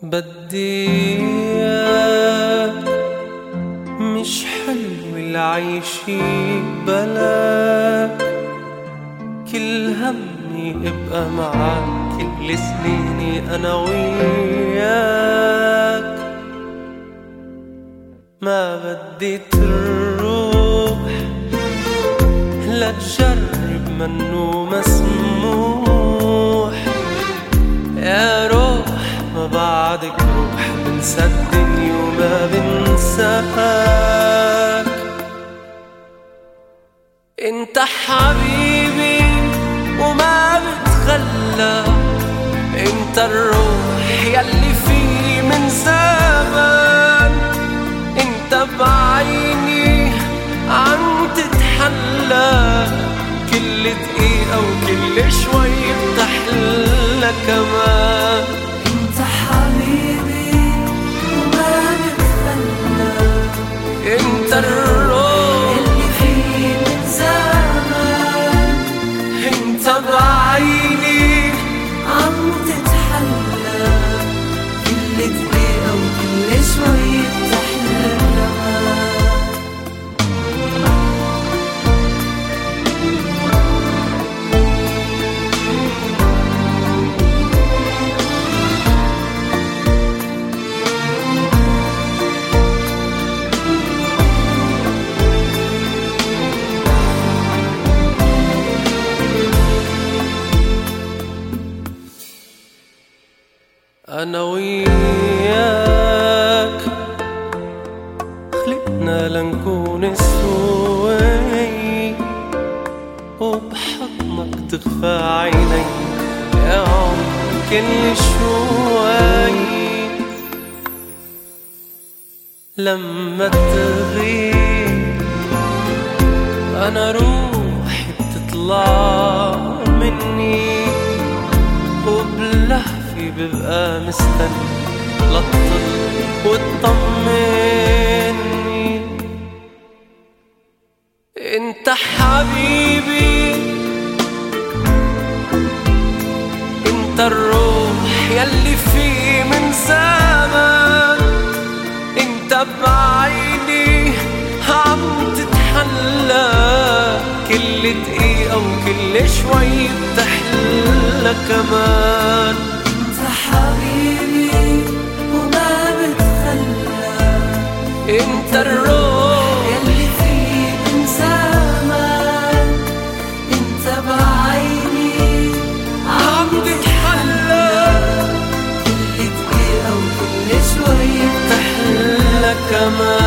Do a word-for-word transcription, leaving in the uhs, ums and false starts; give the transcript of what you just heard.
بدي إياك، مش حلو العيش بلاك، كل همي ابقى معاك كل سنيني أنا وياك. ما بدي تروح لا تجرب منو مسموح، يا روح ما بعدك روح، بنسى الدنيا وما بنساك. انت حبيبي وما بتخلى، انت الروح يلي فيه من زمان، انت بعيني عم تتحلى، كل دقيقة وكل شوي بتحلى كمان. انت حبيبي وما بتخلى، انت الروح اللي فيه من زمان، انت بعيني عم تتحلى، كل دقيقة وكل شوي بتحلى كمان. أنا وياك خلقنا لنكون سوي، وبحضنك تخفى عيني يا عمر كل شوي. لما تغيب أنا روحي بتطلع مني، وبلهفي ببقى مستني لطل وتطمني. انت حبيبي انت الروح يلي فيه من زمان، انت بعيني عم تتحلى، كل دقيقة وكل شوي بتحلى كمان. انت حبيبي وما بتخلى، انت الروح يلي فيه من زمان، انت بعيني عم تتحلى، كل دقيقة وكل شوي بتحلى كمان.